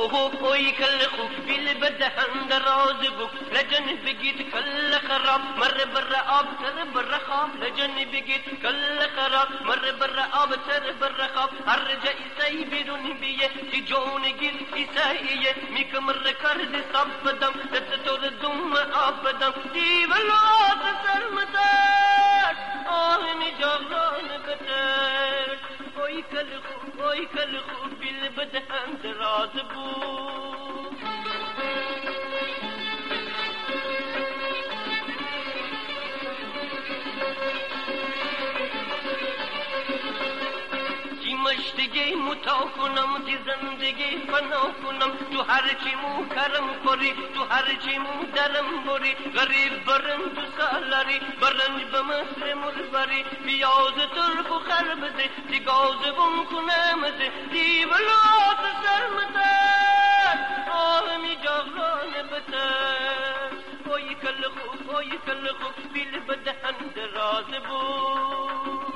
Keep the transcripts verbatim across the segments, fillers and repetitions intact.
اوه اوی کل خوب بیل بدهن دراز بک لجن بگید کل خراب مر بر آب تر بر خواب لجن بگید کل خراب مر بر آب تر بر خواب هر جا ایسای بیرون بیه تی جون گیر ایساییه میک مر کرد سب بدم دست تور دوم آب بدم دیولات سرمتر آهنی جاغران بتر اوی کل خوب اوی کل خوب بیل بدهن دراز بود مشتگی متا کنم تی زندگی فنا کنم تو هرچی مو کرم خوری تو هرچی مو درم بری غریب برن تو سالاری برنج بمصر مربری پیاز ترک و خربزه تی گاز بم کنمزه تی ولات سرمتر آهمی جاغران بتر اوی کل خوب اوی کل خوب بیل بدهن دراز بود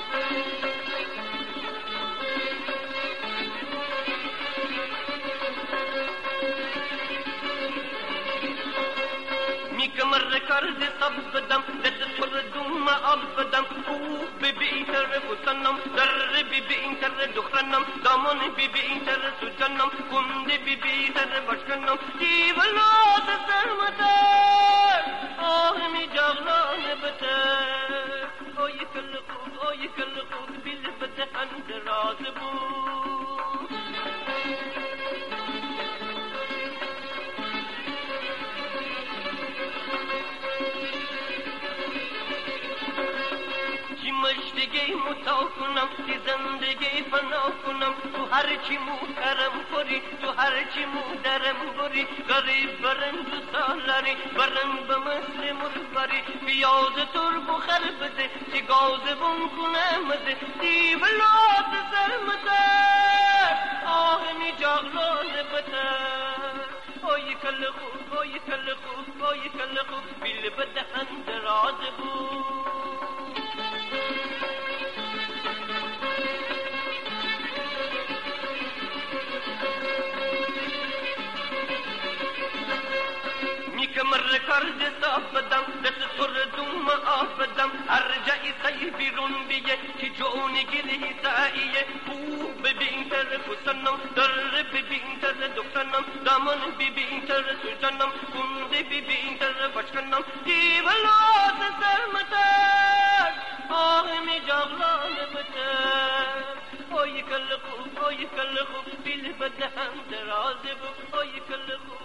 کمر کرد سب بدم دست پر دوم آب بدم او بی بی تر بسنم در بی بی تر دخنم دامن بی بی تر سجنم کند بی بی تر بشکنم دیولات سرمتر آهمی جاغلان بتر اوی کل خوب اوی کل خوب بیل بدهن دراز بود مشتگی متا کنم تی زندگی فنا کنم تو هرچی مو کرم خوری تو هرچی مو درم بری غریب برن تو سالاری برن بمصر مربری پیاز ترک و خربزه تی گاز بم کنمزه تی ولات سرمتر آهمی جاغلان بتر اوی کل خوب اوی کل خوب اوی کل خوب بیل بدهن دراز بود مر کرد سب بدم دست پر دوم آب بدم هر جا ایسای بیرون بیه که جون گیری ساییه خوب ببین تر کسنم در ببین تر دکتنم دامن ببین تر سجنم کند ببین تر بشکنم دیولات سرمتر آهمی جاغلان بتر اوی کل خوب اوی کل خوب بیل بدهن دراز بود اوی کل خوب